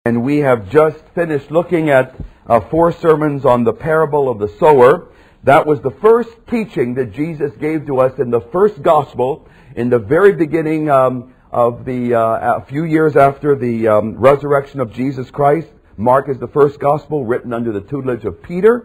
And we have just finished looking at 4 sermons on the parable of the sower. That was the first teaching that Jesus gave to us in the first gospel, in the very beginning of a few years after the resurrection of Jesus Christ. Mark is the first gospel written under the tutelage of Peter.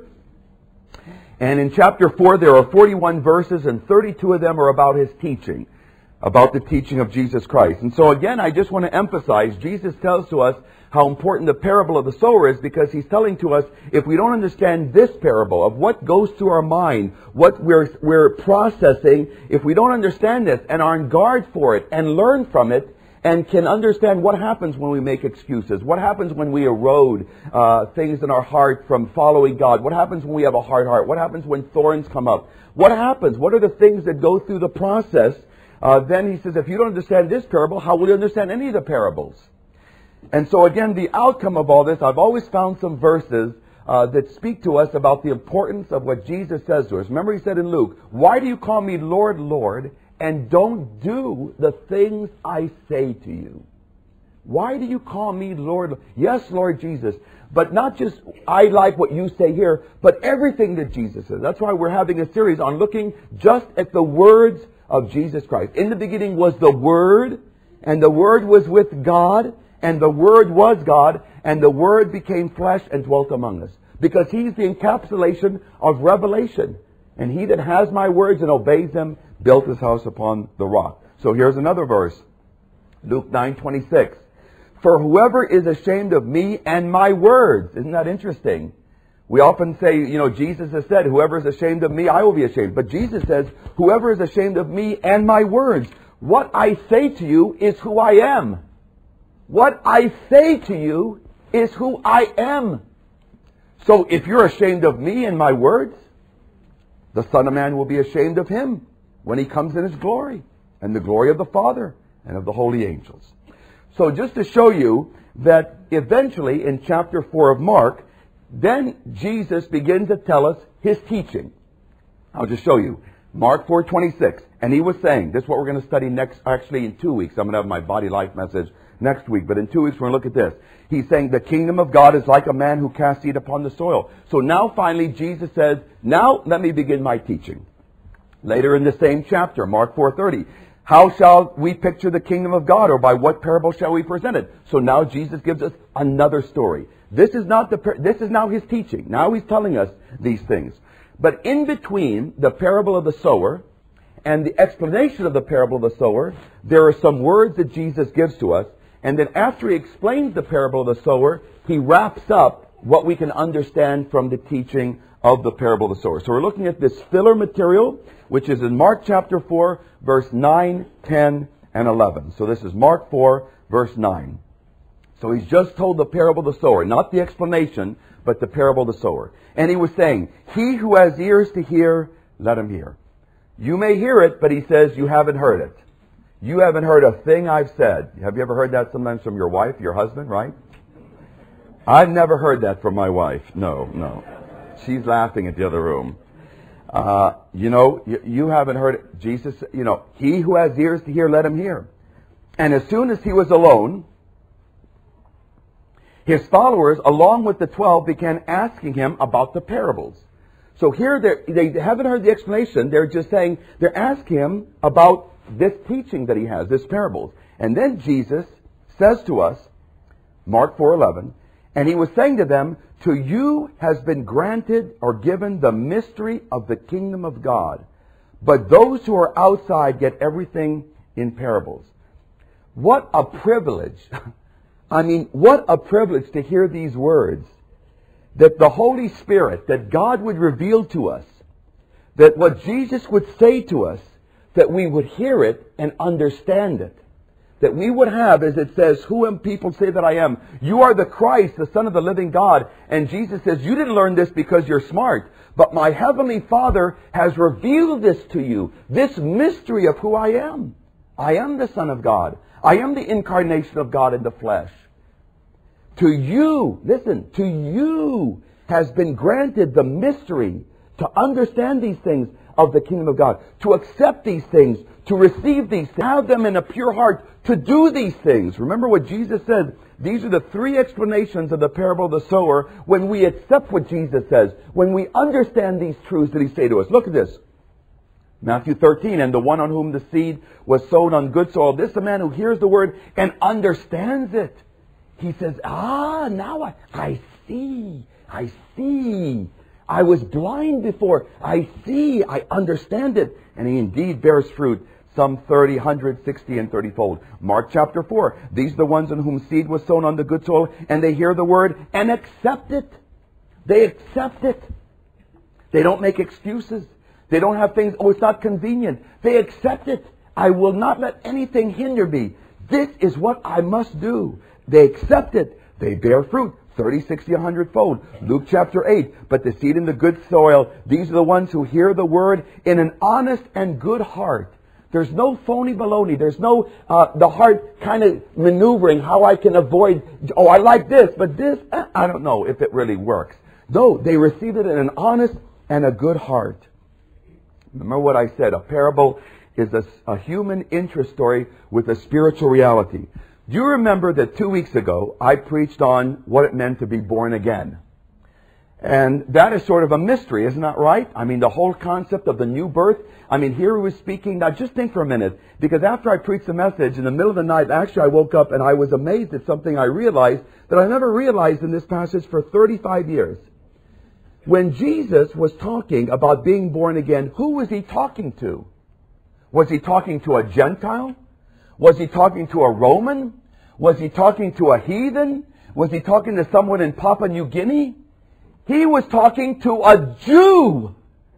And in chapter 4 there are 41 verses, and 32 of them are about his teaching, about the teaching of Jesus Christ. And so again, I just want to emphasize, Jesus tells to us how important the parable of the sower is, because he's telling to us, if we don't understand this parable of what goes through our mind, what we're processing, if we don't understand this and are on guard for it and learn from it and can understand what happens when we make excuses, what happens when we erode things in our heart from following God, what happens when we have a hard heart, what happens when thorns come up, what happens, what are the things that go through the process, then he says, if you don't understand this parable, how will you understand any of the parables? And so again, the outcome of all this, I've always found some verses that speak to us about the importance of what Jesus says to us. Remember he said in Luke, why do you call me Lord, Lord, and don't do the things I say to you? Why do you call me Lord? Yes, Lord Jesus, but not just I like what you say here, but everything that Jesus says. That's why we're having a series on looking just at the words of Jesus Christ. In the beginning was the Word, and the Word was with God, and the Word was God, and the Word became flesh and dwelt among us. Because he's the encapsulation of revelation. And he that has my words and obeys them built his house upon the rock. So here's another verse. Luke 9:26. For whoever is ashamed of me and my words. Isn't that interesting? We often say, Jesus has said, whoever is ashamed of me, I will be ashamed. But Jesus says, whoever is ashamed of me and my words. What I say to you is who I am. What I say to you is who I am. So if you're ashamed of me and my words, the Son of Man will be ashamed of him when he comes in his glory, and the glory of the Father and of the holy angels. So just to show you that eventually in chapter 4 of Mark, then Jesus begins to tell us his teaching. I'll just show you. Mark 4:26. And he was saying, this is what we're going to study next, actually in 2 weeks. I'm going to have my body life message next week, but in 2 weeks we're going to look at this. He's saying the kingdom of God is like a man who casts seed upon the soil. So now finally Jesus says, now let me begin my teaching. Later in the same chapter, Mark 4:30, how shall we picture the kingdom of God, or by what parable shall we present it? So now Jesus gives us another story. This is now his teaching. Now he's telling us these things. But in between the parable of the sower and the explanation of the parable of the sower, there are some words that Jesus gives to us. And then after he explains the parable of the sower, he wraps up what we can understand from the teaching of the parable of the sower. So we're looking at this filler material, which is in Mark chapter 4, verse 9, 10, and 11. So this is Mark 4, verse 9. So he's just told the parable of the sower, not the explanation, but the parable of the sower. And he was saying, he who has ears to hear, let him hear. You may hear it, but he says you haven't heard it. You haven't heard a thing I've said. Have you ever heard that sometimes from your wife, your husband, right? I've never heard that from my wife. No. She's laughing at the other room. You haven't heard it. Jesus, he who has ears to hear, let him hear. And as soon as he was alone, his followers, along with the 12, began asking him about the parables. So here they haven't heard the explanation. They're just saying, they're asking him about this teaching that he has, this parables. And then Jesus says to us, Mark 4:11, and he was saying to them, to you has been granted or given the mystery of the kingdom of God. But those who are outside get everything in parables. What a privilege. I mean, what a privilege to hear these words. That the Holy Spirit, that God would reveal to us, that what Jesus would say to us, that we would hear it and understand it. That we would have, as it says, who am people say that I am? You are the Christ, the Son of the living God. And Jesus says, you didn't learn this because you're smart, but my heavenly Father has revealed this to you, this mystery of who I am. I am the Son of God. I am the incarnation of God in the flesh. To you, listen, to you has been granted the mystery to understand these things of the kingdom of God, to accept these things, to receive these things, have them in a pure heart, to do these things. Remember what Jesus said, These are the three explanations of the parable of the sower when we accept what Jesus says, when we understand these truths that He says to us. Look at this. Matthew 13, and the one on whom the seed was sown on good soil, this is the man who hears the word and understands it. He says, now I see. I see. I was blind before. I see. I understand it. And he indeed bears fruit, some 30, 100, 60, and 30-fold. Mark chapter 4. These are the ones on whom seed was sown on the good soil, and they hear the word and accept it. They accept it. They don't make excuses. They don't have things, it's not convenient. They accept it. I will not let anything hinder me. This is what I must do. They accept it. They bear fruit. 30, 60, 100-fold. Luke chapter 8. But the seed in the good soil, these are the ones who hear the word in an honest and good heart. There's no phony baloney. There's no the heart kind of maneuvering how I can avoid, I like this, but this, I don't know if it really works. No, they receive it in an honest and a good heart. Remember what I said, a parable is a human interest story with a spiritual reality. Do you remember that 2 weeks ago I preached on what it meant to be born again? And that is sort of a mystery, isn't that right? I mean, the whole concept of the new birth. I mean, here he was speaking. Now, just think for a minute. Because after I preached the message, in the middle of the night, actually I woke up and I was amazed at something I realized that I never realized in this passage for 35 years. When Jesus was talking about being born again, who was He talking to? Was He talking to a Gentile? Was He talking to a Roman? Was He talking to a heathen? Was He talking to someone in Papua New Guinea? He was talking to a Jew.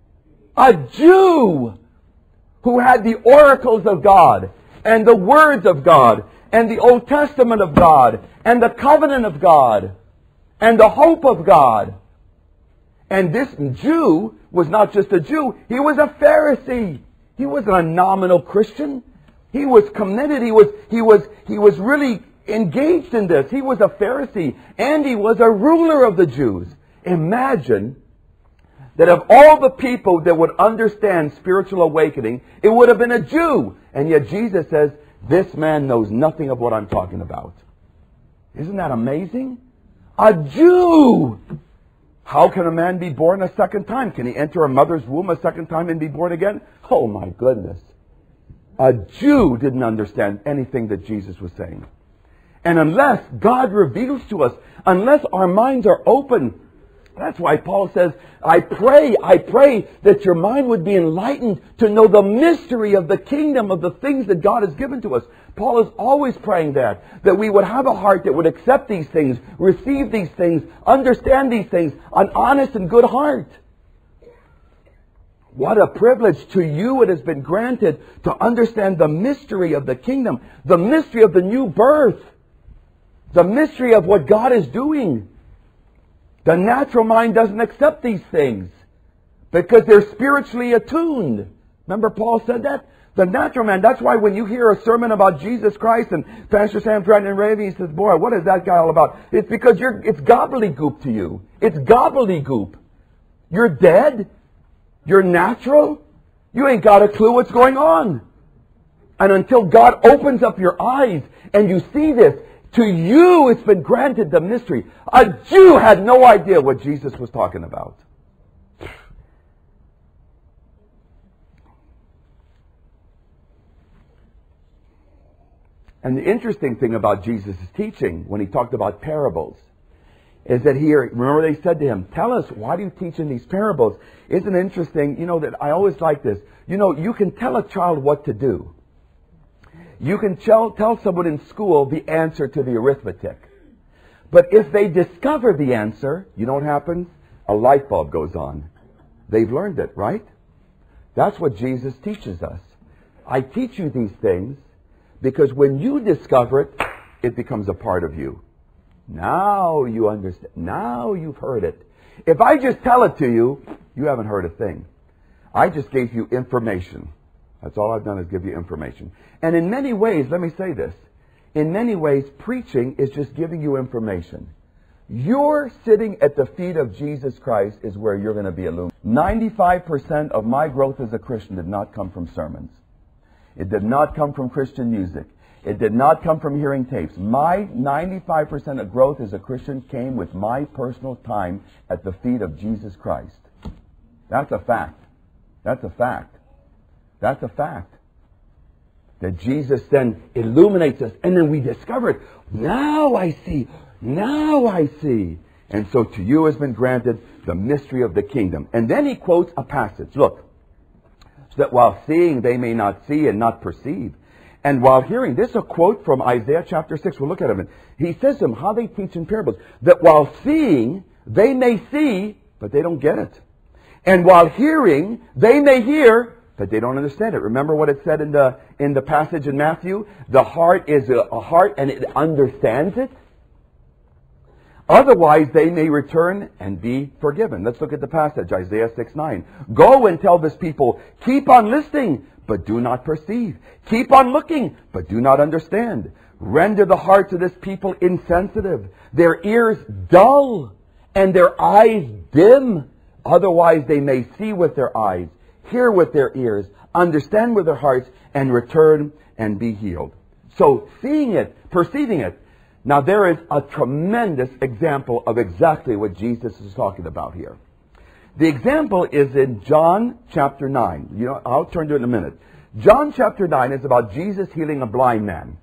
A Jew who had the oracles of God and the words of God and the Old Testament of God and the covenant of God and the hope of God. And this Jew was not just a Jew, he was a Pharisee. He wasn't a nominal Christian. He was committed. He was really engaged in this. He was a Pharisee, and he was a ruler of the Jews. Imagine that of all the people that would understand spiritual awakening, it would have been a Jew. And yet Jesus says, this man knows nothing of what I'm talking about. Isn't that amazing? A Jew! How can a man be born a second time? Can he enter a mother's womb a second time and be born again? Oh my goodness. A Jew didn't understand anything that Jesus was saying. And unless God reveals to us, unless our minds are open, that's why Paul says, I pray that your mind would be enlightened to know the mystery of the kingdom, of the things that God has given to us. Paul is always praying that we would have a heart that would accept these things, receive these things, understand these things, an honest and good heart. What a privilege to you it has been granted to understand the mystery of the kingdom, the mystery of the new birth, the mystery of what God is doing. The natural mind doesn't accept these things because they're spiritually attuned. Remember Paul said that? The natural man, that's why when you hear a sermon about Jesus Christ and Pastor Sam Dratton and Ravi, he says, boy, what is that guy all about? It's because it's gobbledygook to you. It's gobbledygook. You're dead. You're natural. You ain't got a clue what's going on. And until God opens up your eyes and you see this, to you it's been granted the mystery. A Jew had no idea what Jesus was talking about. And the interesting thing about Jesus' teaching when he talked about parables is that here, remember they said to him, tell us, why do you teach in these parables? Isn't it interesting, that I always like this. You can tell a child what to do. You can tell someone in school the answer to the arithmetic. But if they discover the answer, you know what happens? A light bulb goes on. They've learned it, right? That's what Jesus teaches us. I teach you these things because when you discover it, it becomes a part of you. Now you understand. Now you've heard it. If I just tell it to you, you haven't heard a thing. I just gave you information. That's all I've done is give you information. And in many ways, let me say this. In many ways, preaching is just giving you information. You're sitting at the feet of Jesus Christ is where you're going to be illuminated. 95% of my growth as a Christian did not come from sermons. It did not come from Christian music. It did not come from hearing tapes. My 95% of growth as a Christian came with my personal time at the feet of Jesus Christ. That's a fact. That's a fact. That's a fact. That Jesus then illuminates us, and then we discover it. Now I see. Now I see. And so to you has been granted the mystery of the kingdom. And then he quotes a passage. Look. So that while seeing they may not see and not perceive. And while hearing, this is a quote from Isaiah chapter 6. We'll look at it. He says to them how they teach in parables. That while seeing, they may see, but they don't get it. And while hearing, they may hear, but they don't understand it. Remember what it said in the passage in Matthew? The heart is a heart and it understands it. Otherwise, they may return and be forgiven. Let's look at the passage, Isaiah 6:9. Go and tell this people, keep on listening, but do not perceive. Keep on looking, but do not understand. Render the hearts of this people insensitive, their ears dull, and their eyes dim. Otherwise, they may see with their eyes, hear with their ears, understand with their hearts, and return and be healed. So, seeing it, perceiving it. Now, there is a tremendous example of exactly what Jesus is talking about here. The example is in John chapter 9. You know, I'll turn to it in a minute. John chapter 9 is about Jesus healing a blind man.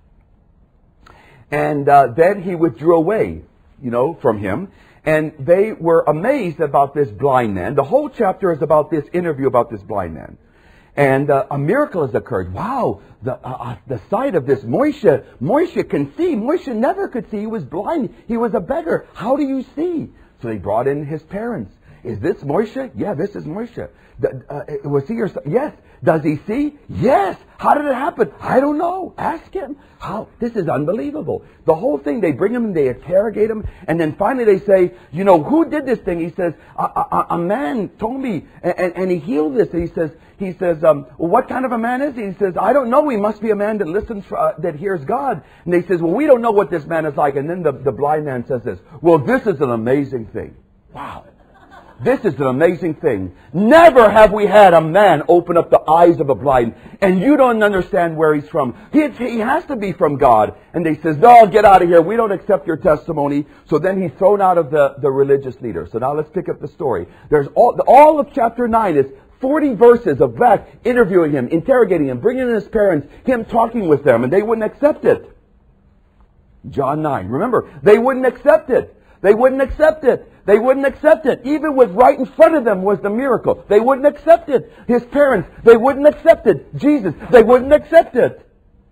And then he withdrew away, from him. And they were amazed about this blind man. The whole chapter is about this interview about this blind man. And a miracle has occurred. Wow, the sight of this Moshe can see. Moshe never could see. He was blind. He was a beggar. How do you see? So they brought in his parents. Is this Moshe? Yeah, this is Moshe. Was he your son? Yes. Does he see? Yes. How did it happen? I don't know. Ask him. How? This is unbelievable. The whole thing, they bring him and they interrogate him. And then finally they say, who did this thing? He says, a man told me and he healed this. And he says, well, what kind of a man is he? He says, I don't know. He must be a man that listens, that hears God. And they says, well, we don't know what this man is like. And then the blind man says this, well, this is an amazing thing. Wow. This is an amazing thing. Never have we had a man open up the eyes of a blind, and you don't understand where he's from. He has to be from God. And they says, no, get out of here. We don't accept your testimony. So then he's thrown out of the religious leader. So now let's pick up the story. There's all of chapter 9 is 40 verses of that interviewing him, interrogating him, bringing in his parents, him talking with them, and they wouldn't accept it. John 9. Remember, they wouldn't accept it. They wouldn't accept it. They wouldn't accept it. Even with right in front of them was the miracle. They wouldn't accept it. His parents, they wouldn't accept it. Jesus, they wouldn't accept it.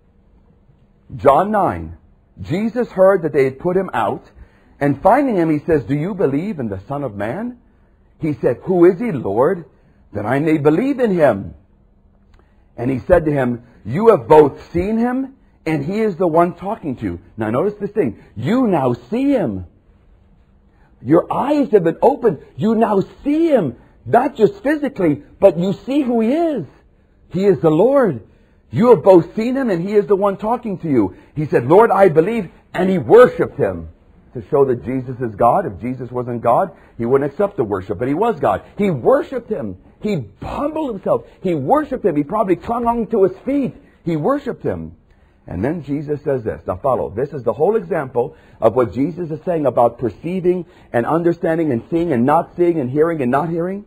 John 9. Jesus heard that they had put him out, and finding him, he says, do you believe in the Son of Man? He said, who is he, Lord, that I may believe in him? And he said to him, you have both seen him, and he is the one talking to you. Now notice this thing. You now see him. Your eyes have been opened. You now see him. Not just physically, but you see who he is. He is the Lord. You have both seen him, and he is the one talking to you. He said, Lord, I believe. And he worshipped him to show that Jesus is God. If Jesus wasn't God, he wouldn't accept the worship. But he was God. He worshipped him. He humbled himself. He worshipped him. He probably clung on to his feet. He worshipped him. And then Jesus says this. Now follow. This is the whole example of what Jesus is saying about perceiving and understanding and seeing and not seeing and hearing and not hearing.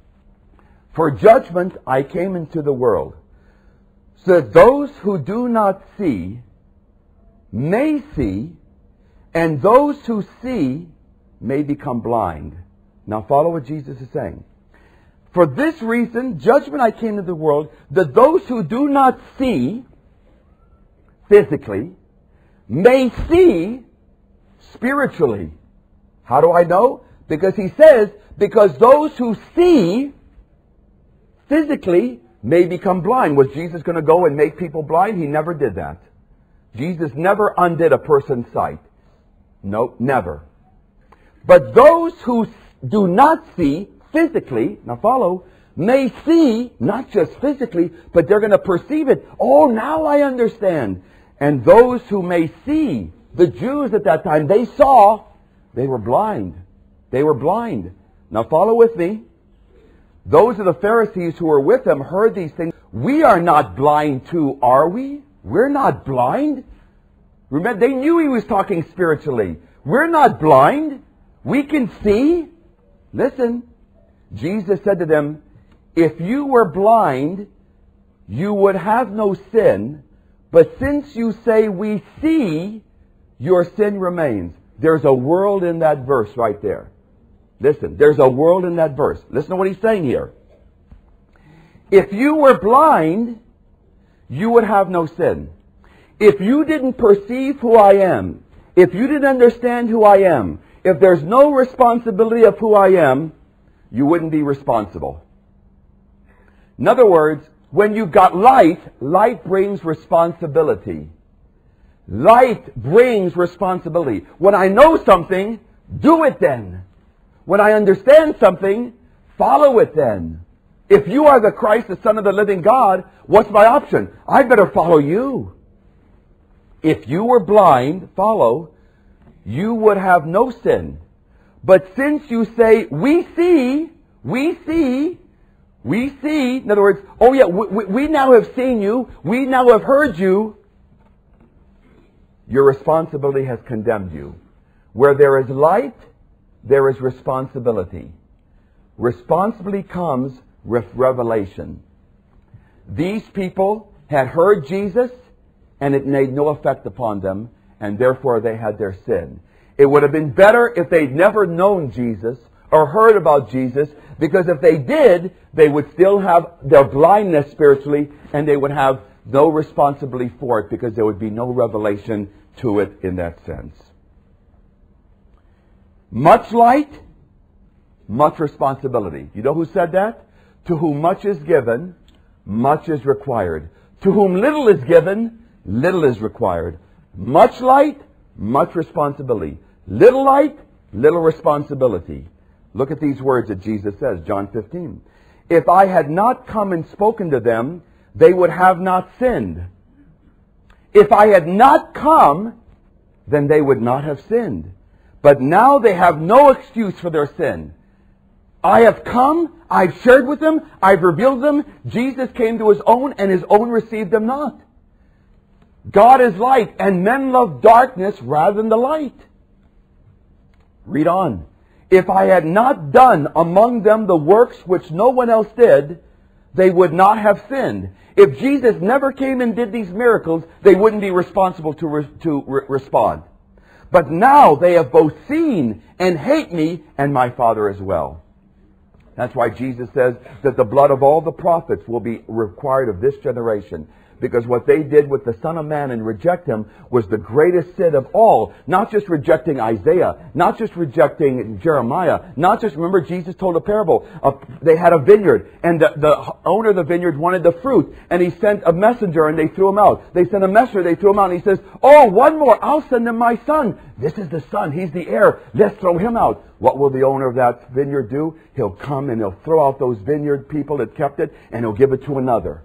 For judgment I came into the world, so that those who do not see may see, and those who see may become blind. Now follow what Jesus is saying. For this reason, judgment I came into the world, that those who do not see physically may see spiritually. How do I know? Because he says, because those who see physically may become blind. Was Jesus going to go and make people blind? He never did that. Jesus never undid a person's sight. No, never. But those who do not see physically, now follow, may see, not just physically, but they're going to perceive it. Oh, now I understand. And those who may see, the Jews at that time, they saw, they were blind. They were blind. Now follow with me. Those of the Pharisees who were with them heard these things. We are not blind too, are we? We're not blind. Remember, they knew he was talking spiritually. We're not blind. We can see. Listen, Jesus said to them, if you were blind, you would have no sin. But since you say we see, your sin remains. There's a world in that verse right there. Listen, there's a world in that verse. Listen to what he's saying here. If you were blind, you would have no sin. If you didn't perceive who I am, if you didn't understand who I am, if there's no responsibility of who I am, you wouldn't be responsible. In other words, when you've got light, light brings responsibility. Light brings responsibility. When I know something, do it then. When I understand something, follow it then. If you are the Christ, the Son of the living God, what's my option? I better follow you. If you were blind, follow, you would have no sin. But since you say, we see, in other words, oh yeah, we now have seen you, we now have heard you, your responsibility has condemned you. Where there is light, there is responsibility. Responsibility comes with revelation. These people had heard Jesus, and it made no effect upon them, and therefore they had their sin. It would have been better if they'd never known Jesus or heard about Jesus, because if they did, they would still have their blindness spiritually, and they would have no responsibility for it, because there would be no revelation to it in that sense. Much light, much responsibility. You know who said that? To whom much is given, much is required. To whom little is given, little is required. Much light, much responsibility. Little light, little responsibility. Look at these words that Jesus says, John 15. If I had not come and spoken to them, they would have not sinned. If I had not come, then they would not have sinned. But now they have no excuse for their sin. I have come, I've shared with them, I've revealed them. Jesus came to his own, and his own received them not. God is light, and men love darkness rather than the light. Read on. If I had not done among them the works which no one else did, they would not have sinned. If Jesus never came and did these miracles, they wouldn't be responsible to respond. But now they have both seen and hate me and my Father as well. That's why Jesus says that the blood of all the prophets will be required of this generation. Because what they did with the Son of Man and reject him was the greatest sin of all. Not just rejecting Isaiah, not just rejecting Jeremiah, not just, remember Jesus told a parable. They had a vineyard, and the owner of the vineyard wanted the fruit, and he sent a messenger and they threw him out. They sent a messenger, they threw him out, and he says, oh, one more, I'll send them my son. This is the son, he's the heir, let's throw him out. What will the owner of that vineyard do? He'll come and he'll throw out those vineyard people that kept it, and he'll give it to another.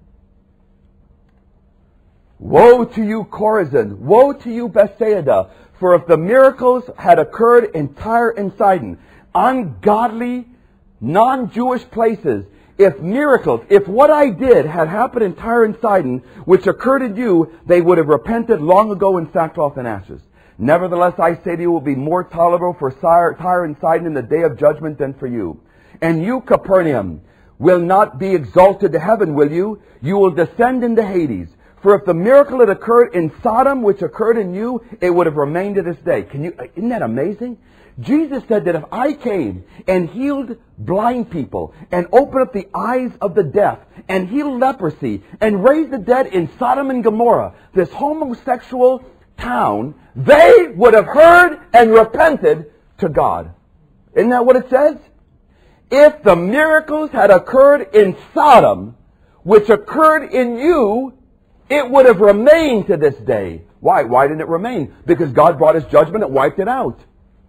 Woe to you, Chorazin! Woe to you, Bethsaida! For if the miracles had occurred in Tyre and Sidon, ungodly, non-Jewish places, if miracles, if what I did had happened in Tyre and Sidon, which occurred in you, they would have repented long ago in sackcloth and ashes. Nevertheless, I say to you, it will be more tolerable for Tyre and Sidon in the day of judgment than for you. And you, Capernaum, will not be exalted to heaven, will you? You will descend into Hades. For if the miracle had occurred in Sodom, which occurred in you, it would have remained to this day. Isn't that amazing? Jesus said that if I came and healed blind people and opened up the eyes of the deaf and healed leprosy and raised the dead in Sodom and Gomorrah, this homosexual town, they would have heard and repented to God. Isn't that what it says? If the miracles had occurred in Sodom, which occurred in you, it would have remained to this day. Why? Why didn't it remain? Because God brought his judgment and wiped it out.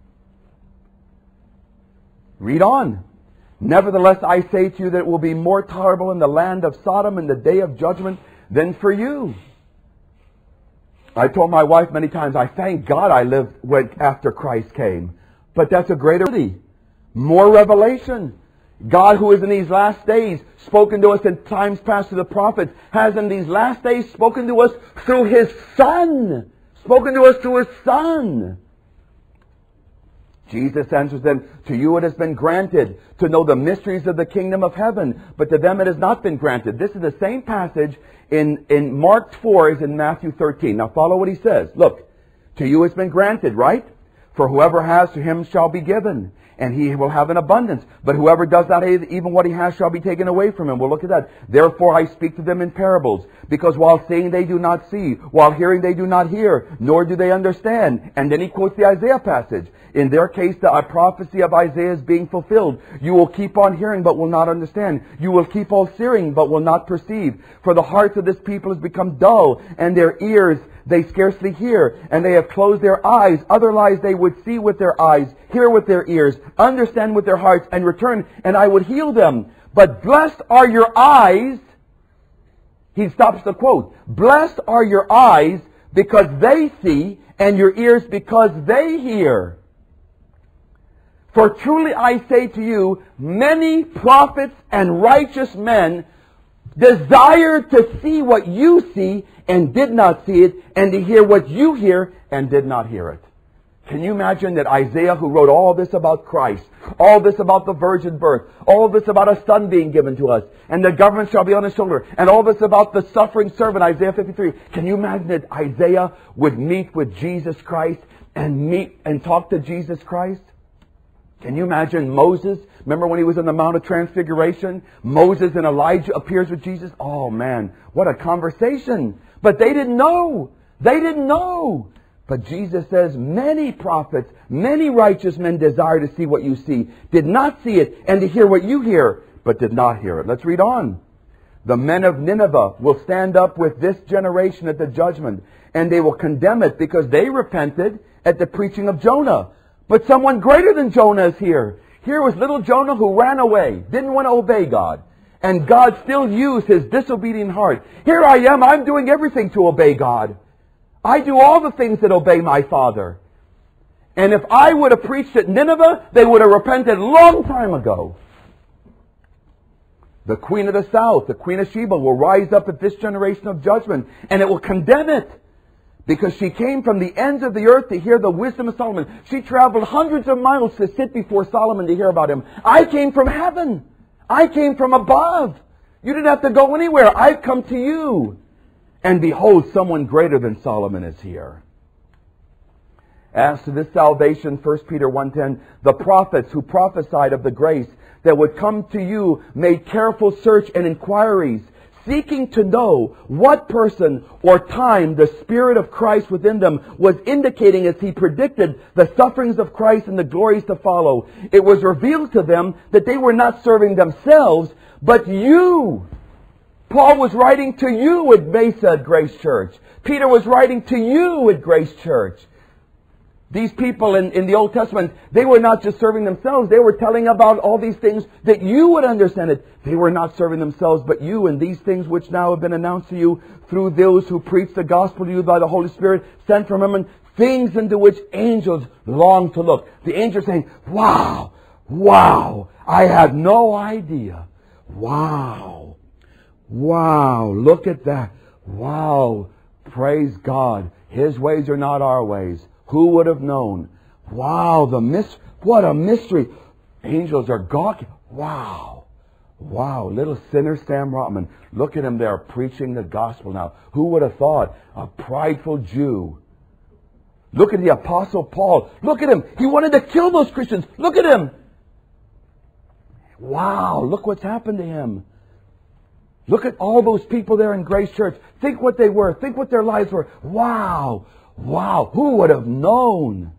Read on. Nevertheless, I say to you that it will be more tolerable in the land of Sodom in the day of judgment than for you. I told my wife many times, I thank God I lived after Christ came. But that's a greater, more revelation. God, who is in these last days spoken to us in times past through the prophets, has in these last days spoken to us through His Son. Spoken to us through His Son. Jesus answers them, to you it has been granted to know the mysteries of the kingdom of heaven, but to them it has not been granted. This is the same passage in Mark 4 as in Matthew 13. Now follow what he says. Look, to you it's been granted, right? For whoever has, to him shall be given, and he will have an abundance. But whoever does not have, even what he has shall be taken away from him. We'll look at that. Therefore I speak to them in parables, because while seeing they do not see, while hearing they do not hear, nor do they understand. And then he quotes the Isaiah passage. In their case, the prophecy of Isaiah is being fulfilled. You will keep on hearing, but will not understand. You will keep on seeing, but will not perceive. For the hearts of this people has become dull, and their ears they scarcely hear, and they have closed their eyes. Otherwise they would see with their eyes, hear with their ears, understand with their hearts, and return, and I would heal them. But blessed are your eyes. He stops the quote. Blessed are your eyes because they see, and your ears because they hear. For truly I say to you, many prophets and righteous men desired to see what you see and did not see it, and to hear what you hear and did not hear it. Can you imagine that Isaiah, who wrote all this about Christ, all this about the virgin birth, all this about a son being given to us, and the government shall be on his shoulder, and all this about the suffering servant, Isaiah 53. Can you imagine that Isaiah would meet with Jesus Christ and talk to Jesus Christ? Can you imagine Moses? Remember when he was on the Mount of Transfiguration? Moses and Elijah appears with Jesus. Oh man, what a conversation. But they didn't know. They didn't know. But Jesus says, many prophets, many righteous men desire to see what you see, did not see it, and to hear what you hear, but did not hear it. Let's read on. The men of Nineveh will stand up with this generation at the judgment, and they will condemn it because they repented at the preaching of Jonah. But someone greater than Jonah is here. Here was little Jonah who ran away, didn't want to obey God. And God still used his disobedient heart. Here I am, I'm doing everything to obey God. I do all the things that obey my Father. And if I would have preached at Nineveh, they would have repented a long time ago. The queen of the south, the queen of Sheba, will rise up at this generation of judgment, and it will condemn it. Because she came from the ends of the earth to hear the wisdom of Solomon. She traveled hundreds of miles to sit before Solomon to hear about him. I came from heaven. I came from above. You didn't have to go anywhere. I've come to you. And behold, someone greater than Solomon is here. As to this salvation, 1 Peter 1:10, the prophets who prophesied of the grace that would come to you made careful search and inquiries, seeking to know what person or time the Spirit of Christ within them was indicating as He predicted the sufferings of Christ and the glories to follow. It was revealed to them that they were not serving themselves, but you. Paul was writing to you at Mesa at Grace Church. Peter was writing to you at Grace Church. These people in the Old Testament, they were not just serving themselves. They were telling about all these things that you would understand it. They were not serving themselves, but you, and these things which now have been announced to you through those who preach the gospel to you by the Holy Spirit sent from Him, things into which angels long to look. The angels saying, wow, wow, I had no idea. Wow, wow, look at that. Wow, praise God. His ways are not our ways. Who would have known? Wow, what a mystery. Angels are gawking. Wow. Wow, little sinner Sam Rotman. Look at him there preaching the gospel now. Who would have thought? A prideful Jew. Look at the Apostle Paul. Look at him. He wanted to kill those Christians. Look at him. Wow, look what's happened to him. Look at all those people there in Grace Church. Think what they were. Think what their lives were. Wow. Wow, who would have known?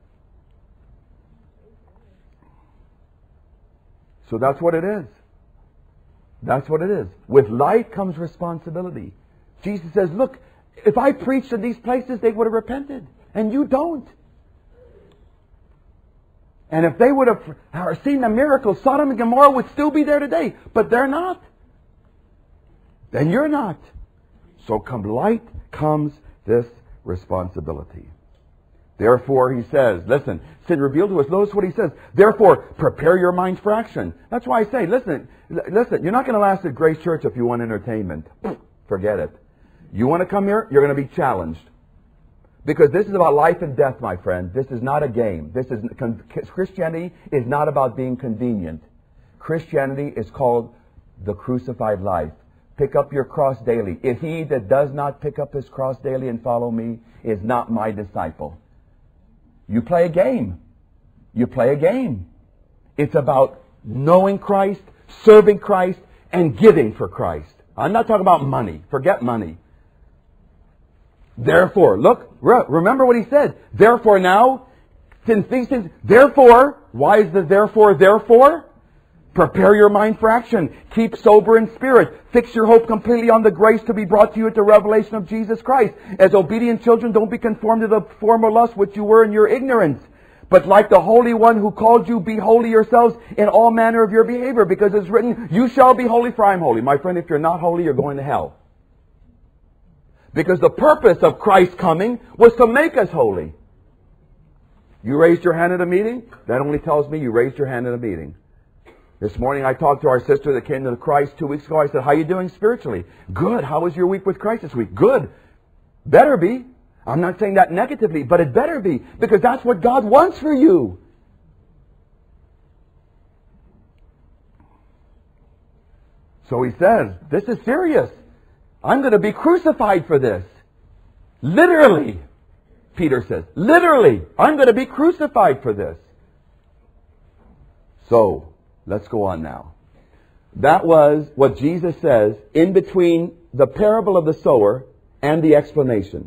So that's what it is. That's what it is. With light comes responsibility. Jesus says, look, if I preached in these places, they would have repented. And you don't. And if they would have seen the miracle, Sodom and Gomorrah would still be there today. But they're not. Then you're not. So come light comes this responsibility. Therefore, he says, listen, sin revealed to us. Notice what he says. Therefore, prepare your minds for action. That's why I say, listen, you're not going to last at Grace Church if you want entertainment. Forget it. You want to come here, you're going to be challenged. Because this is about life and death, my friend. This is not a game. Christianity is not about being convenient. Christianity is called the crucified life. Pick up your cross daily. If he that does not pick up his cross daily and follow me is not my disciple. You play a game. You play a game. It's about knowing Christ, serving Christ, and giving for Christ. I'm not talking about money. Forget money. Therefore, look, remember what he said. Therefore now, since these things, therefore, why is the therefore? Prepare your mind for action. Keep sober in spirit. Fix your hope completely on the grace to be brought to you at the revelation of Jesus Christ. As obedient children, don't be conformed to the former lust which you were in your ignorance. But like the Holy One who called you, be holy yourselves in all manner of your behavior. Because it's written, you shall be holy for I am holy. My friend, if you're not holy, you're going to hell. Because the purpose of Christ's coming was to make us holy. You raised your hand at a meeting? That only tells me you raised your hand at a meeting. This morning I talked to our sister that came to Christ 2 weeks ago. I said, how are you doing spiritually? Good. How was your week with Christ this week? Good. Better be. I'm not saying that negatively, but it better be. Because that's what God wants for you. So he says, this is serious. I'm going to be crucified for this. Literally, Peter says. Literally, I'm going to be crucified for this. So, let's go on now. That was what Jesus says in between the parable of the sower and the explanation.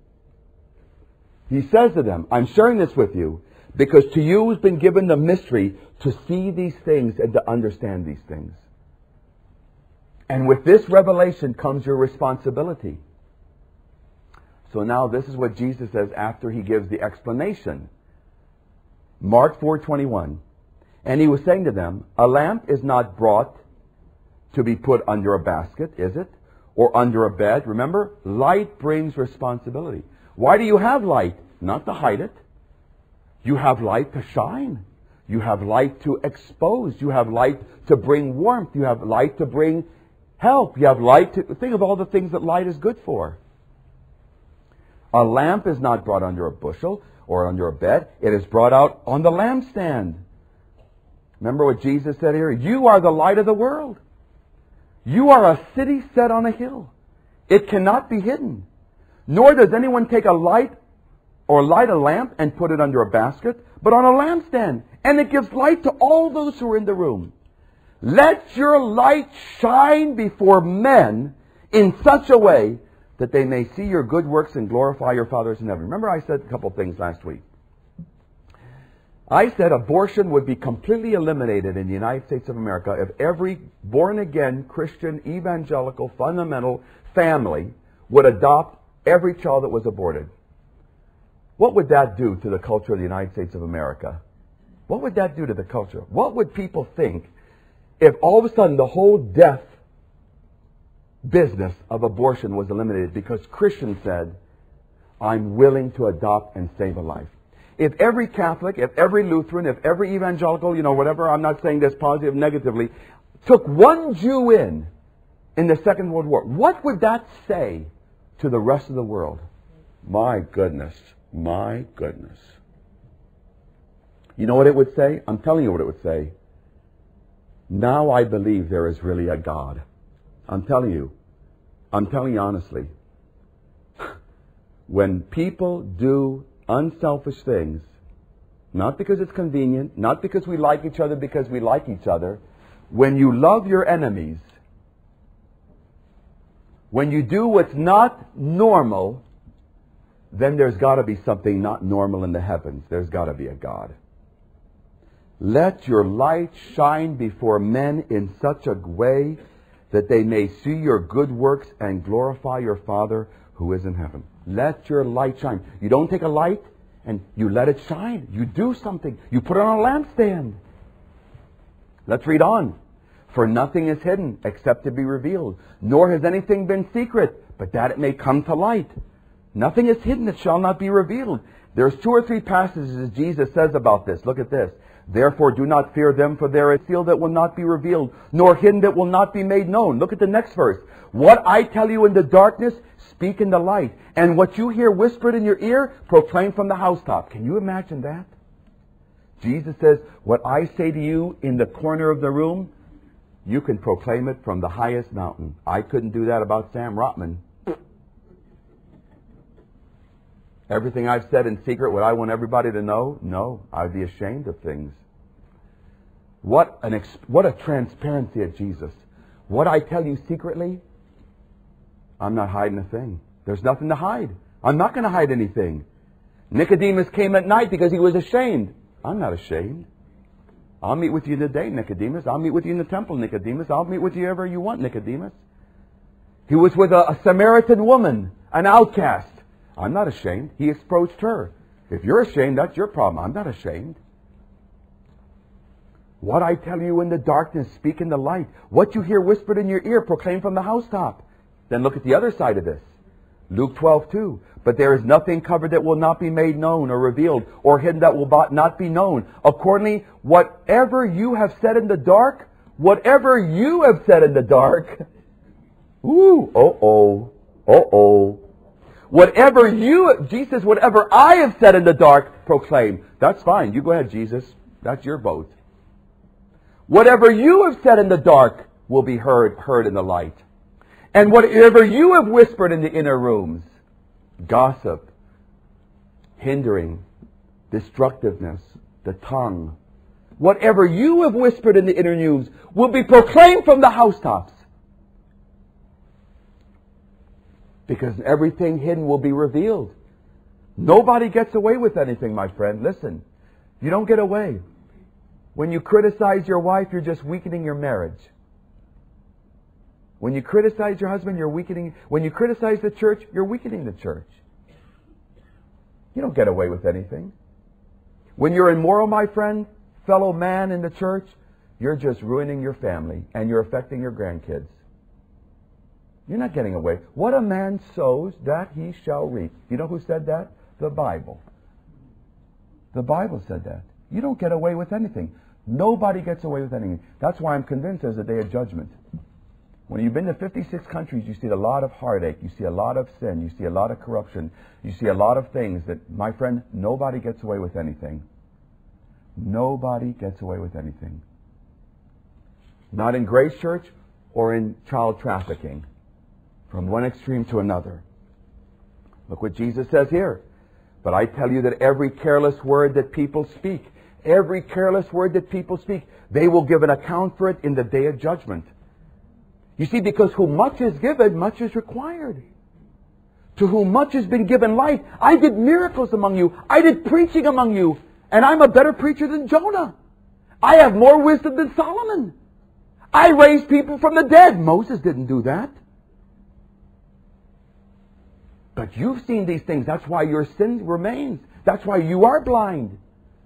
He says to them, I'm sharing this with you because to you has been given the mystery to see these things and to understand these things. And with this revelation comes your responsibility. So now this is what Jesus says after he gives the explanation. Mark 4:21. And he was saying to them, a lamp is not brought to be put under a basket, is it? Or under a bed. Remember, light brings responsibility. Why do you have light? Not to hide it. You have light to shine. You have light to expose. You have light to bring warmth. You have light to bring help. You have light to... Think of all the things that light is good for. A lamp is not brought under a bushel or under a bed. It is brought out on the lampstand. Remember what Jesus said here? You are the light of the world. You are a city set on a hill. It cannot be hidden. Nor does anyone take a light or light a lamp and put it under a basket, but on a lampstand. And it gives light to all those who are in the room. Let your light shine before men in such a way that they may see your good works and glorify your Father in heaven. Remember I said a couple of things last week. I said abortion would be completely eliminated in the United States of America if every born-again Christian, evangelical, fundamental family would adopt every child that was aborted. What would that do to the culture of the United States of America? What would that do to the culture? What would people think if all of a sudden the whole death business of abortion was eliminated because Christians said, I'm willing to adopt and save a life? If every Catholic, if every Lutheran, if every evangelical, whatever, I'm not saying this positive, negatively, took one Jew in the Second World War, what would that say to the rest of the world? My goodness. My goodness. You know what it would say? I'm telling you what it would say. Now I believe there is really a God. I'm telling you honestly. When people do unselfish things, not because it's convenient, not because we like each other because we like each other, when you love your enemies, when you do what's not normal, then there's got to be something not normal in the heavens. There's got to be a God. Let your light shine before men in such a way that they may see your good works and glorify your Father who is in heaven. Let your light shine. You don't take a light and you let it shine. You do something. You put it on a lampstand. Let's read on. For nothing is hidden except to be revealed, nor has anything been secret, but that it may come to light. Nothing is hidden that shall not be revealed. There's 2 or 3 passages Jesus says about this. Look at this. Therefore do not fear them, for there is a seal that will not be revealed, nor hidden that will not be made known. Look at the next verse. What I tell you in the darkness, speak in the light. And what you hear whispered in your ear, proclaim from the housetop. Can you imagine that? Jesus says, what I say to you in the corner of the room, you can proclaim it from the highest mountain. I couldn't do that about Sam Rotman. Everything I've said in secret, would I want everybody to know? No, I'd be ashamed of things. What a transparency of Jesus. What I tell you secretly, I'm not hiding a thing. There's nothing to hide. I'm not going to hide anything. Nicodemus came at night because he was ashamed. I'm not ashamed. I'll meet with you in the day, Nicodemus. I'll meet with you in the temple, Nicodemus. I'll meet with you wherever you want, Nicodemus. He was with a Samaritan woman, an outcast. I'm not ashamed. He approached her. If you're ashamed, that's your problem. I'm not ashamed. What I tell you in the darkness, speak in the light. What you hear whispered in your ear, proclaim from the housetop. Then look at the other side of this. Luke 12:2. But there is nothing covered that will not be made known or revealed, or hidden that will not be known. Accordingly, whatever you have said in the dark, whatever you have said in the dark, whatever Jesus, whatever I have said in the dark, proclaim. That's fine. You go ahead, Jesus. That's your boat. Whatever you have said in the dark will be heard in the light. And whatever you have whispered in the inner rooms, gossip, hindering, destructiveness, the tongue, whatever you have whispered in the inner rooms will be proclaimed from the housetops. Because everything hidden will be revealed. Nobody gets away with anything, my friend. Listen, you don't get away. When you criticize your wife, you're just weakening your marriage. When you criticize your husband, you're weakening. When you criticize the church, you're weakening the church. You don't get away with anything. When you're immoral, my friend, fellow man in the church, you're just ruining your family and you're affecting your grandkids. You're not getting away. What a man sows, that he shall reap. You know who said that? The Bible. The Bible said that. You don't get away with anything. Nobody gets away with anything. That's why I'm convinced there's a day of judgment. When you've been to 56 countries, you see a lot of heartache. You see a lot of sin. You see a lot of corruption. You see a lot of things that, my friend, nobody gets away with anything. Nobody gets away with anything. Not in Grace Church or in child trafficking. From one extreme to another. Look what Jesus says here. But I tell you that every careless word that people speak, every careless word that people speak, they will give an account for it in the day of judgment. You see, because whom much is given, much is required. To whom much has been given light. I did miracles among you. I did preaching among you. And I'm a better preacher than Jonah. I have more wisdom than Solomon. I raised people from the dead. Moses didn't do that. But you've seen these things. That's why your sin remains. That's why you are blind.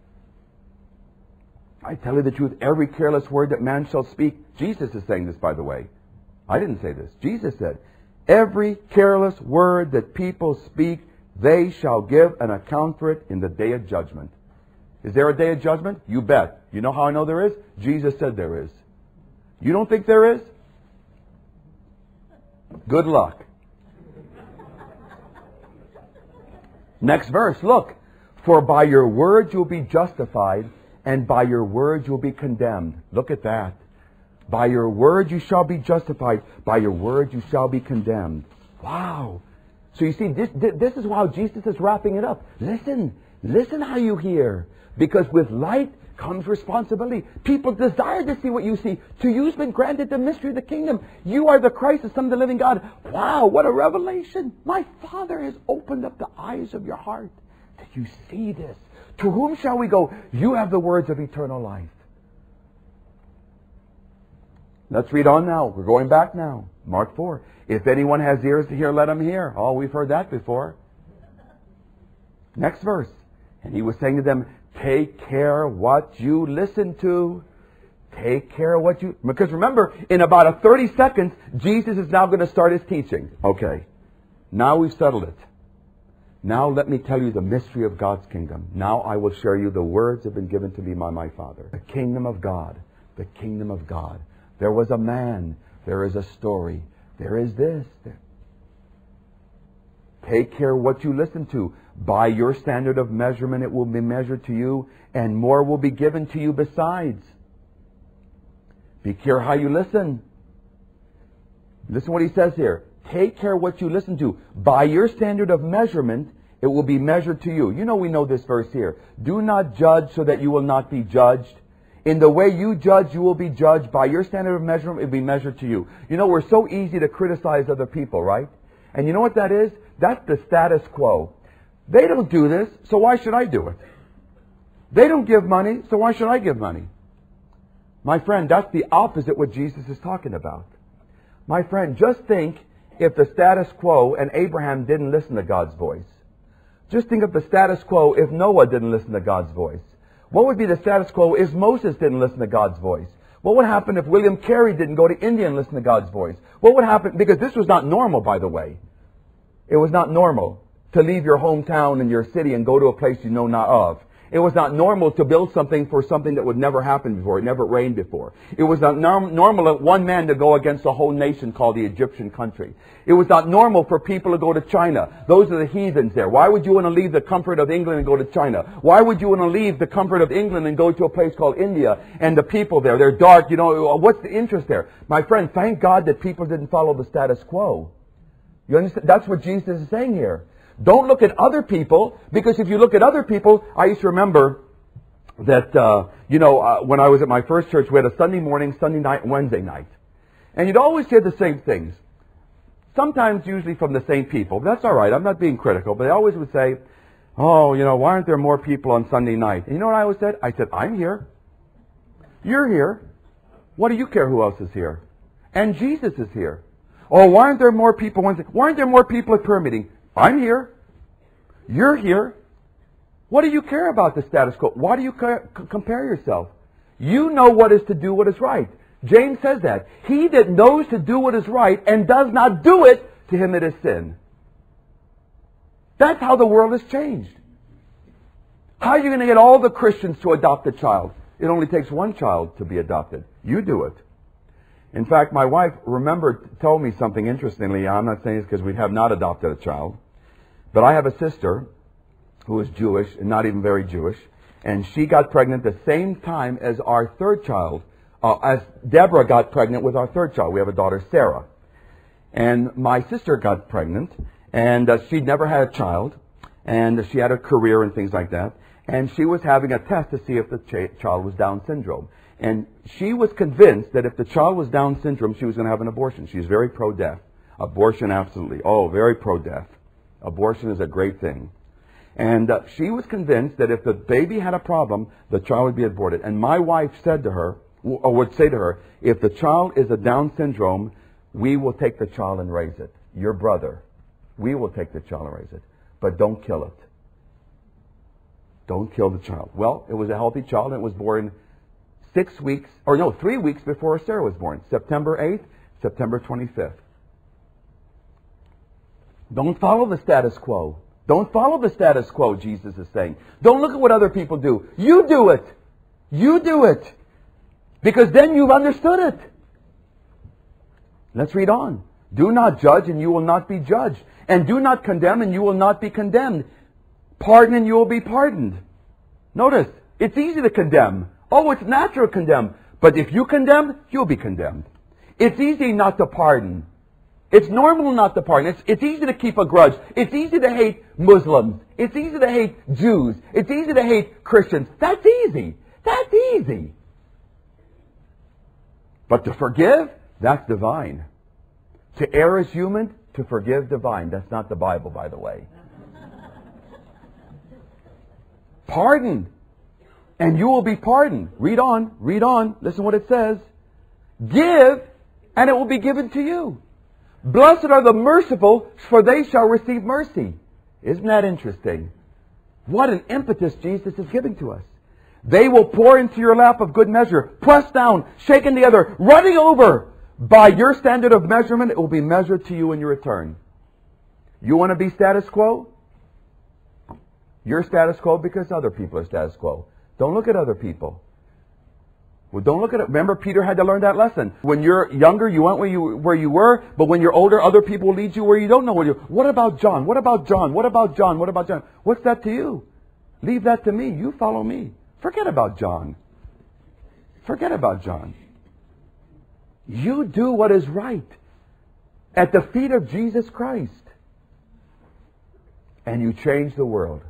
I tell you the truth, every careless word that man shall speak. Jesus is saying this, by the way. I didn't say this. Jesus said, every careless word that people speak, they shall give an account for it in the day of judgment. Is there a day of judgment? You bet. You know how I know there is? Jesus said there is. You don't think there is? Good luck. Next verse, look. For by your words you'll be justified, and by your words you'll be condemned. Look at that. By your word you shall be justified. By your word you shall be condemned. Wow. So you see, this is how Jesus is wrapping it up. Listen. Listen how you hear. Because with light comes responsibility. People desire to see what you see. To you has been granted the mystery of the kingdom. You are the Christ, the Son of the living God. Wow, what a revelation. My Father has opened up the eyes of your heart. That you see this. To whom shall we go? You have the words of eternal life. Let's read on now. We're going back now. Mark 4. If anyone has ears to hear, let him hear. Oh, we've heard that before. Next verse. And he was saying to them, take care what you listen to. Take care what you... Because remember, in about 30 seconds, Jesus is now going to start his teaching. Okay. Now we've settled it. Now let me tell you the mystery of God's kingdom. Now I will share you the words that have been given to me by my Father. The kingdom of God. The kingdom of God. There was a man. There is a story. There is this. Take care what you listen to. By your standard of measurement it will be measured to you, and more will be given to you besides. Be careful how you listen. Listen what he says here. Take care what you listen to. By your standard of measurement, it will be measured to you. You know, we know this verse here. Do not judge so that you will not be judged. In the way you judge, you will be judged. By your standard of measurement, it will be measured to you. You know, we're so easy to criticize other people, right? And you know what that is? That's the status quo. They don't do this, so why should I do it? They don't give money, so why should I give money? My friend, that's the opposite what Jesus is talking about. My friend, just think if the status quo and Abraham didn't listen to God's voice. Just think of the status quo if Noah didn't listen to God's voice. What would be the status quo if Moses didn't listen to God's voice? What would happen if William Carey didn't go to India and listen to God's voice? What would happen? Because this was not normal, by the way. It was not normal to leave your hometown and your city and go to a place you know not of. It was not normal to build something for something that would never happen before. It never rained before. It was not normal for one man to go against a whole nation called the Egyptian country. It was not normal for people to go to China. Those are the heathens there. Why would you want to leave the comfort of England and go to China? Why would you want to leave the comfort of England and go to a place called India and the people there? They're dark. You know, what's the interest there? My friend, thank God that people didn't follow the status quo. You understand? That's what Jesus is saying here. Don't look at other people, because if you look at other people, I used to remember that, when I was at my first church, we had a Sunday morning, Sunday night, and Wednesday night. And you'd always hear the same things. Sometimes usually from the same people. That's all right. I'm not being critical, but they always would say, oh, why aren't there more people on Sunday night? And you know what I always said? I said, I'm here. You're here. What do you care who else is here? And Jesus is here. Oh, why aren't there more people Wednesday? Why aren't there more people at prayer meeting? I'm here. You're here. What do you care about the status quo? Why do you compare yourself? You know what is to do what is right. James says that. He that knows to do what is right and does not do it, to him it is sin. That's how the world has changed. How are you going to get all the Christians to adopt a child? It only takes one child to be adopted. You do it. In fact, my wife told me something interestingly. I'm not saying this because we have not adopted a child. But I have a sister who is Jewish and not even very Jewish. And she got pregnant the same time as our third child. As Deborah got pregnant with our third child. We have a daughter, Sarah. And my sister got pregnant. And she'd never had a child. And she had a career and things like that. And she was having a test to see if the child was Down syndrome. And she was convinced that if the child was Down syndrome, she was going to have an abortion. She's very pro-death. Abortion, absolutely. Oh, very pro-death. Abortion is a great thing. And she was convinced that if the baby had a problem, the child would be aborted. And my wife said to her, or would say to her, if the child is a Down syndrome, we will take the child and raise it. Your brother, we will take the child and raise it. But don't kill it. Don't kill the child. Well, it was a healthy child, and it was born 3 weeks before Sarah was born. September 8th, September 25th. Don't follow the status quo. Don't follow the status quo, Jesus is saying. Don't look at what other people do. You do it. You do it. Because then you've understood it. Let's read on. Do not judge, and you will not be judged. And do not condemn, and you will not be condemned. Pardon, and you will be pardoned. Notice, it's easy to condemn. Oh, it's natural to condemn. But if you condemn, you'll be condemned. It's easy not to pardon. It's normal not to pardon. It's easy to keep a grudge. It's easy to hate Muslims. It's easy to hate Jews. It's easy to hate Christians. That's easy. That's easy. But to forgive, that's divine. To err is human, to forgive divine. That's not the Bible, by the way. Pardon, and you will be pardoned. Read on, read on. Listen what it says. Give, and it will be given to you. Blessed are the merciful, for they shall receive mercy. Isn't that interesting? What an impetus Jesus is giving to us. They will pour into your lap of good measure, pressed down, shaken together, running over. By your standard of measurement, it will be measured to you in your return. You want to be status quo? You're status quo because other people are status quo. Don't look at other people. Well, don't look at it. Remember, Peter had to learn that lesson. When you're younger, you went where you were, but when you're older, other people will lead you where you don't know where you are. What about John? What about John? What about John? What about John? What's that to you? Leave that to me. You follow me. Forget about John. Forget about John. You do what is right at the feet of Jesus Christ. And you change the world.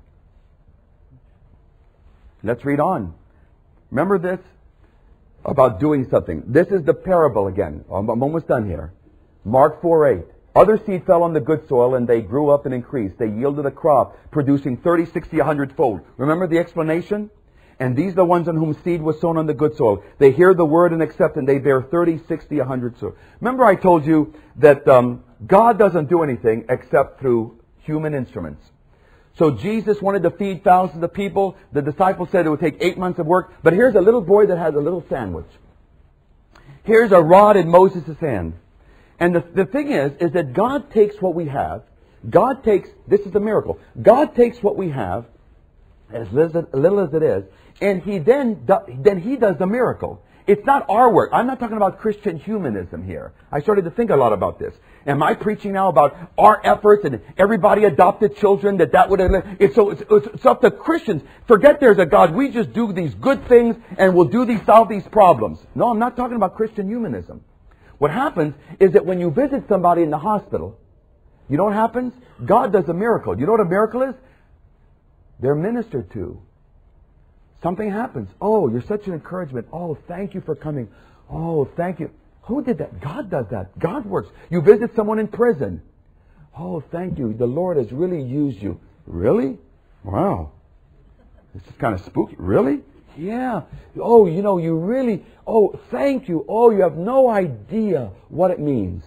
Let's read on. Remember this about doing something. This is the parable again. I'm almost done here. Mark 4:8. Other seed fell on the good soil, and they grew up and increased. They yielded a crop, producing 30, 60, 100-fold. Remember the explanation? And these are the ones on whom seed was sown on the good soil. They hear the word and accept, and they bear 30, 60, 100. Remember I told you that God doesn't do anything except through human instruments. So Jesus wanted to feed thousands of people. The disciples said it would take 8 months of work. But here's a little boy that has a little sandwich. Here's a rod in Moses' hand. And the thing is that God takes what we have. This is the miracle. God takes what we have, as little as it is, and He then He does the miracle. It's not our work. I'm not talking about Christian humanism here. I started to think a lot about this. Am I preaching now about our efforts and everybody adopted children that would... It's up to Christians. Forget there's a God. We just do these good things and we'll solve these problems. No, I'm not talking about Christian humanism. What happens is that when you visit somebody in the hospital, you know what happens? God does a miracle. You know what a miracle is? They're ministered to. Something happens. Oh, you're such an encouragement. Oh, thank you for coming. Oh, thank you. Who did that? God does that. God works. You visit someone in prison. Oh, thank you. The Lord has really used you. Really? Wow. This is kind of spooky. Really? Yeah. Oh, you really... Oh, thank you. Oh, you have no idea what it means.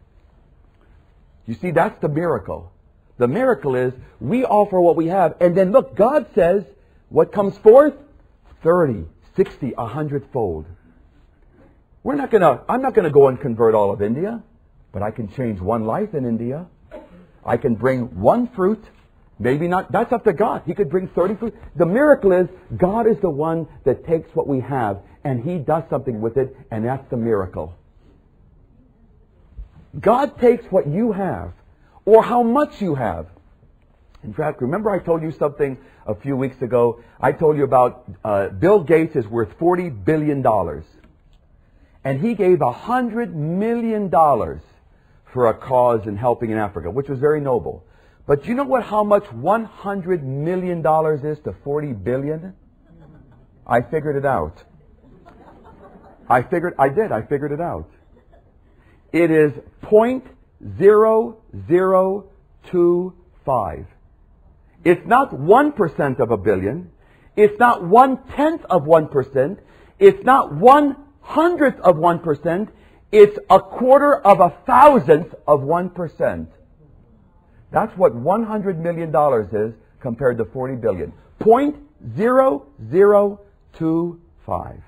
You see, that's the miracle. The miracle is we offer what we have. And then look, God says, what comes forth? 30, 60, 100-fold. I'm not going to go and convert all of India, but I can change one life in India. I can bring one fruit. Maybe not. That's up to God. He could bring 30 fruit. The miracle is God is the one that takes what we have and He does something with it, and that's the miracle. God takes what you have or how much you have. In fact, remember I told you something a few weeks ago? I told you about Bill Gates is worth $40 billion. And he gave $100 million for a cause in helping in Africa, which was very noble. But you know how much $100 million is to $40 billion? I figured it out. I figured it out. It is 0.0025. It's not 1% of a billion. It's not 1/10 of 1%. It's not 1/100th of 1%. It's 1/4 of 1,000th of 1%. That's what $100 million is compared to $40 billion. 0.0025.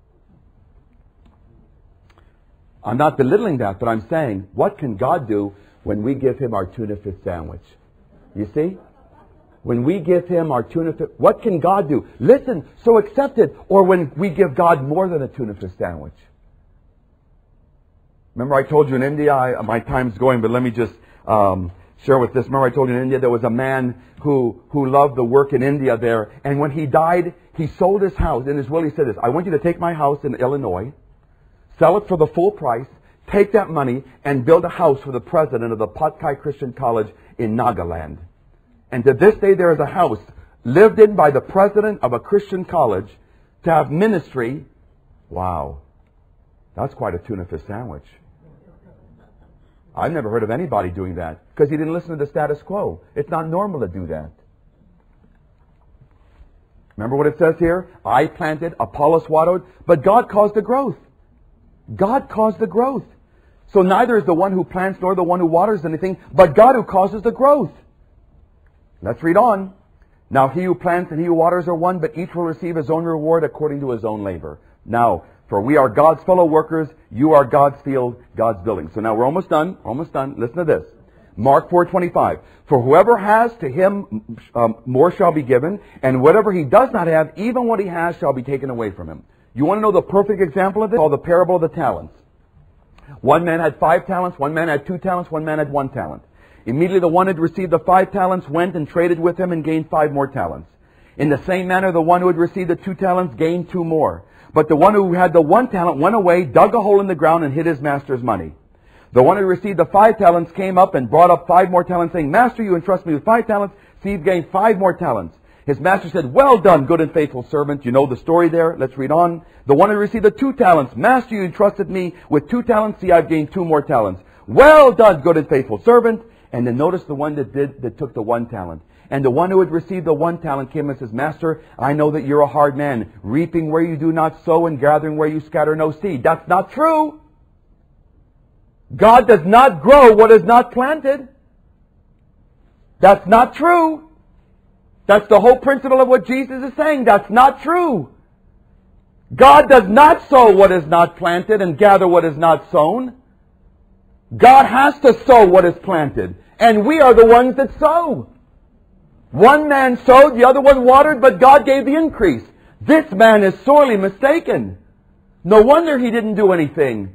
I'm not belittling that, but I'm saying, what can God do when we give Him our tuna fish sandwich? You see? When we give Him our tuna fish, what can God do? Listen, so accept it. Or when we give God more than a tuna fish sandwich. Remember I told you in India, my time's going, but let me just share with this. Remember I told you in India there was a man who loved the work in India there. And when he died, he sold his house. In his will he said this, I want you to take my house in Illinois, sell it for the full price, take that money, and build a house for the president of the Patkai Christian College in Nagaland. And to this day there is a house lived in by the president of a Christian college to have ministry. Wow. That's quite a tuna fish sandwich. I've never heard of anybody doing that because he didn't listen to the status quo. It's not normal to do that. Remember what it says here? I planted, Apollos watered, but God caused the growth. God caused the growth. So neither is the one who plants nor the one who waters anything, but God who causes the growth. Let's read on. Now he who plants and he who waters are one, but each will receive his own reward according to his own labor. Now, for we are God's fellow workers, you are God's field, God's building. So now we're almost done. Listen to this. Mark 4:25. For whoever has, to him more shall be given, and whatever he does not have, even what he has shall be taken away from him. You want to know the perfect example of this? It's called the parable of the talents. One man had 5 talents, one man had 2 talents, one man had 1 talent. Immediately the one who had received the 5 talents went and traded with him and gained 5 more talents. In the same manner, the one who had received the 2 talents gained 2 more. But the one who had the 1 talent went away, dug a hole in the ground, and hid his master's money. The one who received the 5 talents came up and brought up 5 more talents, saying, Master, you entrust me with 5 talents. See, you've gained 5 more talents. His master said, Well done, good and faithful servant. You know the story there. Let's read on. The one who received the 2 talents. Master, you entrusted me with 2 talents. See, I've gained 2 more talents. Well done, good and faithful servant. And then notice the one that took the 1 talent. And the one who had received the 1 talent came and says, Master, I know that you're a hard man, reaping where you do not sow and gathering where you scatter no seed. That's not true. God does not grow what is not planted. That's not true. That's the whole principle of what Jesus is saying. That's not true. God does not sow what is not planted and gather what is not sown. God has to sow what is planted. And we are the ones that sow. One man sowed, the other one watered, but God gave the increase. This man is sorely mistaken. No wonder he didn't do anything.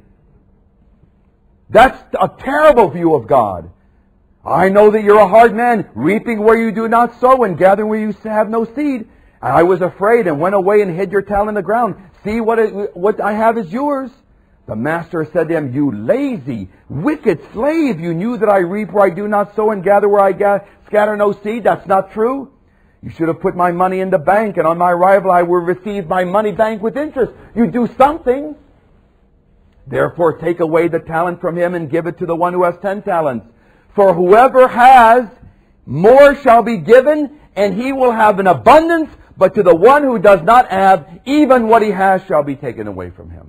That's a terrible view of God. I know that you're a hard man, reaping where you do not sow and gathering where you have no seed. I was afraid and went away and hid your talent in the ground. See, what I have is yours. The master said to him, You lazy, wicked slave, you knew that I reap where I do not sow and gather where I scatter no seed. That's not true. You should have put my money in the bank, and on my arrival I will receive my money back with interest. You do something. Therefore take away the talent from him and give it to the one who has 10 talents. For whoever has, more shall be given, and he will have an abundance. But to the one who does not have, even what he has shall be taken away from him.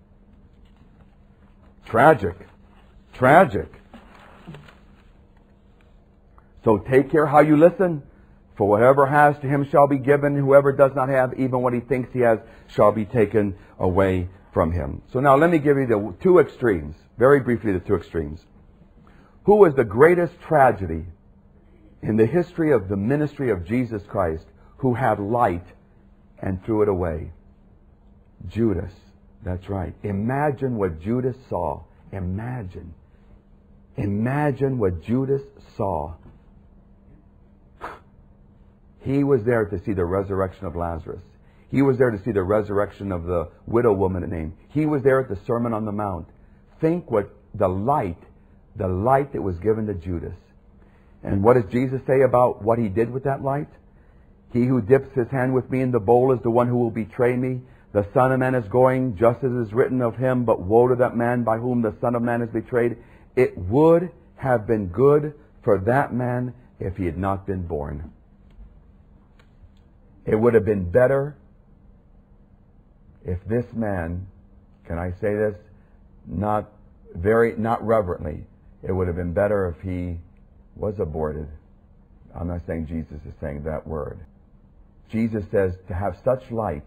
Tragic. Tragic. So take care how you listen. For whoever has, to him shall be given. Whoever does not have, even what he thinks he has, shall be taken away from him. So now let me give you the 2 extremes. Very briefly, the 2 extremes. Who was the greatest tragedy in the history of the ministry of Jesus Christ, who had light and threw it away? Judas. That's right. Imagine what Judas saw. Imagine what Judas saw. He was there to see the resurrection of Lazarus. He was there to see the resurrection of the widow woman named. He was there at the Sermon on the Mount. Think what the light that was given to Judas. And what does Jesus say about what he did with that light? He who dips his hand with me in the bowl is the one who will betray me. The Son of Man is going, just as is written of him, but woe to that man by whom the Son of Man is betrayed. It would have been good for that man if he had not been born. It would have been better if this man, can I say this, not reverently, it would have been better if he was aborted. I'm not saying Jesus is saying that word. Jesus says to have such light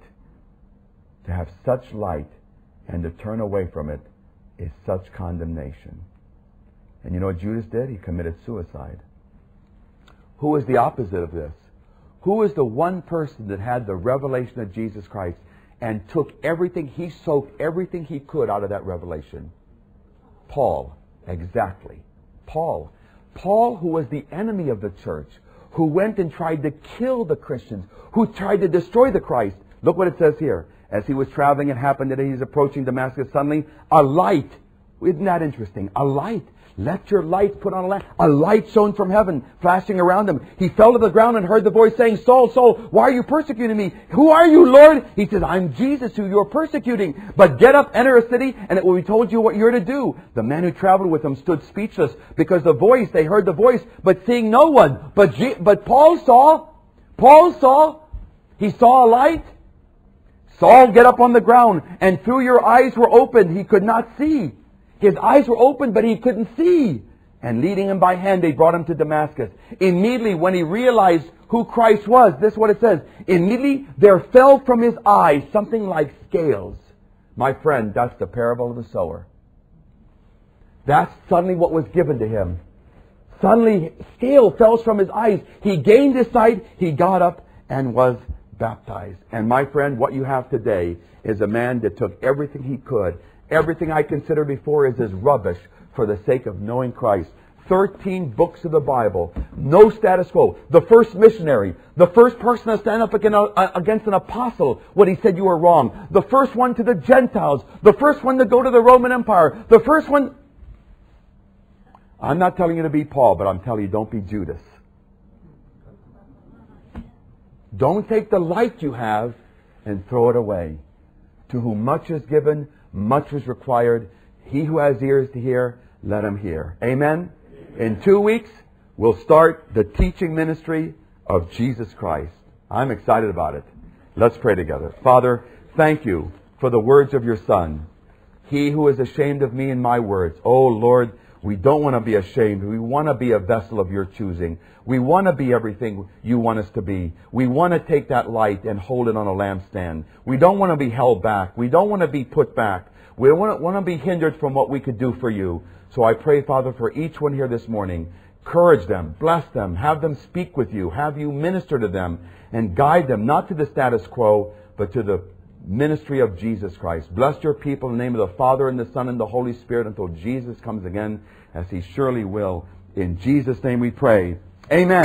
and to turn away from it is such condemnation. And you know what Judas did? He committed suicide. Who is the opposite of this? Who is the one person that had the revelation of Jesus Christ and took everything, he soaked everything he could out of that revelation? Paul. Exactly. Paul. Paul, who was the enemy of the church, who went and tried to kill the Christians, who tried to destroy the Christ. Look what it says here. As he was traveling, it happened that he was approaching Damascus. Suddenly, a light. Isn't that interesting? A light. Let your light put on a lamp. A light shone from heaven, flashing around him. He fell to the ground and heard the voice saying, Saul, Saul, why are you persecuting me? Who are you, Lord? He says, I'm Jesus who you're persecuting. But get up, enter a city, and it will be told you what you're to do. The man who traveled with him stood speechless because they heard the voice, but seeing no one. But Paul saw. He saw a light. Saul, get up on the ground. And through your eyes were opened. He could not see. His eyes were open, but he couldn't see. And leading him by hand, they brought him to Damascus. Immediately, when he realized who Christ was, this is what it says. Immediately, there fell from his eyes something like scales. My friend, that's the parable of the sower. That's suddenly what was given to him. Suddenly, scale fell from his eyes. He gained his sight. He got up and was baptized. And my friend, what you have today is a man that took everything he could. Everything I considered before is as rubbish for the sake of knowing Christ. 13 books of the Bible. No status quo. The first missionary. The first person to stand up against an apostle when he said you were wrong. The first one to the Gentiles. The first one to go to the Roman Empire. The first one... I'm not telling you to be Paul, but I'm telling you don't be Judas. Don't take the life you have and throw it away. To whom much is given, much is required. He who has ears to hear, let him hear. Amen? In 2 weeks, we'll start the teaching ministry of Jesus Christ. I'm excited about it. Let's pray together. Father, thank you for the words of your Son. He who is ashamed of me and my words. Oh Lord, we don't want to be ashamed. We want to be a vessel of your choosing. We want to be everything you want us to be. We want to take that light and hold it on a lampstand. We don't want to be held back. We don't want to be put back. We don't want to be hindered from what we could do for you. So I pray, Father, for each one here this morning. Encourage them, bless them, have them speak with you, have you minister to them, and guide them, not to the status quo, but to the ministry of Jesus Christ. Bless your people in the name of the Father and the Son and the Holy Spirit until Jesus comes again, as He surely will. In Jesus' name we pray. Amen.